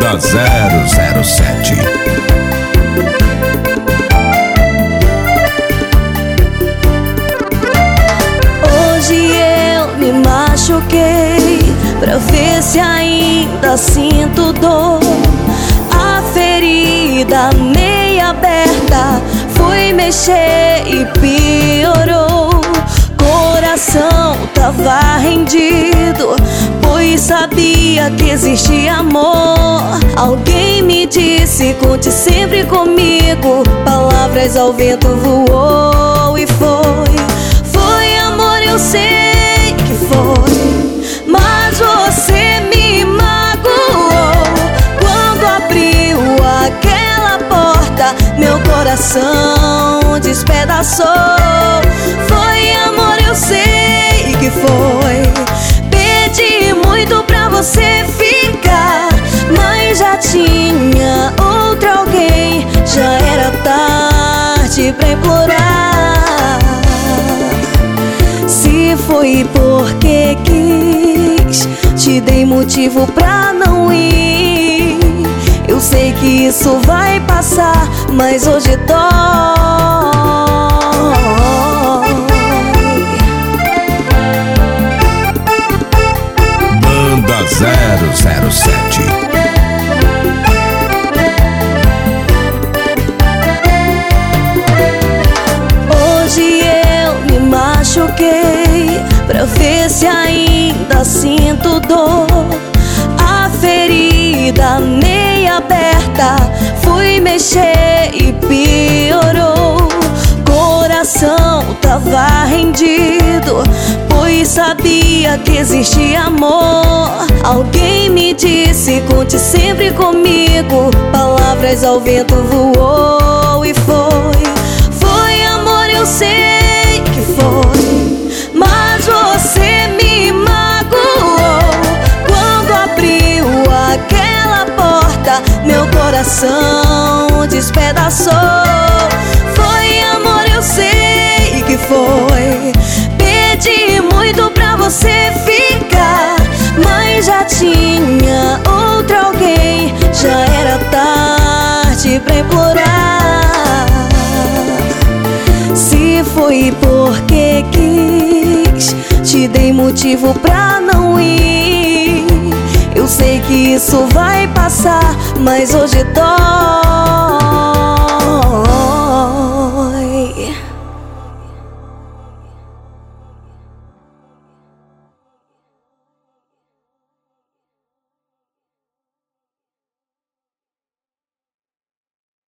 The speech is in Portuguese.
Banda 007. Hoje eu me machuquei pra ver se ainda sinto dor. A ferida meia aberta, fui mexer e piorou. Coração tava rendido, pois sabia que existia amor. Alguém me disse, conte sempre comigo. Palavras ao vento voou e foi amor, eu sei que foi. Mas você me magoou quando abriu aquela porta, meu coração despedaçou. Foi amor, eu sei que foi. Pedi muito pra você ficar, mas já tinha outro alguém. Já era tarde pra implorar. Se foi porque quis, te dei motivo pra não ir. Eu sei que isso vai passar, mas hoje dói. Banda 007. Hoje eu me machuquei pra ver se ainda sinto dor. A ferida meia aberta, fui mexer e piorou. Coração tava rendido, pois sabia que existia amor. Alguém me disse, conte sempre comigo. Palavras ao vento voou e foi amor, eu sei que foi. Mas você me magoou quando abriu aquela porta, meu coração despedaçou. Foi amor, eu sei que foi. Pedi muito pra você ficar, mas já tinha outro alguém. Já era tarde pra implorar. Se foi porque quis, te dei motivo pra não ir. Eu sei que isso vai passar, mas hoje dói.